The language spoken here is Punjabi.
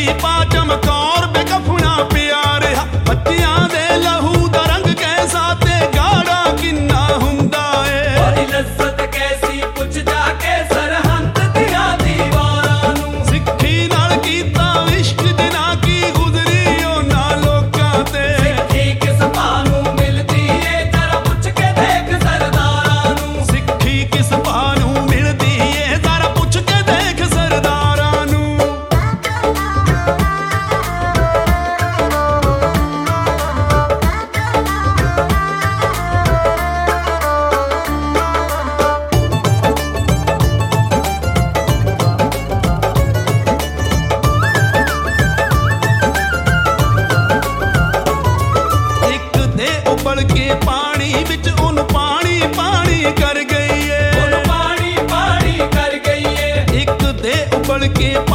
ਦੀ ਪਾ ਚਮਕੌਰ ਬੇਕਫਣਾ ਪਿਆ ਰਿਹਾ। ਬੱਚਿਆਂ ਦੇ ਲਹੂ ਦਾ ਰੰਗ ਕੈਸਾ ਤੇ ਗਾੜਾ ਕਿੰਨਾ ਹੁੰਦਾ ਏ। ਬੜੀ ਲੱਜ਼ਤ ਕੈਸੀ ਪੁੱਛ ਜਾ ਕੇ ਸਰਹੰਦ ਦੀਆਂ ਦੀਵਾਰਾਂ ਨੂੰ। ਸਿੱਖੀ ਨਾਲ ਕੀਤਾ ਇਸ਼ਕ ਜਿਨਾ ਕੀ ਗੁਜ਼ਰੀ ਉਹਨਾਂ ਲੋਕਾਂ ਤੇ। ਸਿੱਖੀ ਕਿਸ ਭਾਅ ਨੂੰ ਮਿਲਦੀ ਏ ਜ਼ਰਾ ਪੁੱਛ ਕੇ ਦੇਖ ਸਰਦਾਰਾਂ ਨੂੰ। ਸਿੱਖੀ ਕਿਸ ਭਾਅ ਨੂੰ ਮਿਲਦੀ ਏ ਜ਼ਰਾ ਪੁੱਛ ਕੇ ਦੇਖ ਸਰਦਾਰਾਂ ਨੂੰ। ਇੱਕ ਦੇ ਉਬਲ ਕੇ ਪਾਣੀ ਵਿੱਚ ਉਹਨੂੰ ਪਾਣੀ ਪਾਣੀ ਕਰ ਗਈ ਏ। ਉਹਨੂੰ ਪਾਣੀ ਪਾਣੀ ਕਰ ਗਈ ਏ। ਇੱਕ ਦੇ ਉਬਲ ਕੇ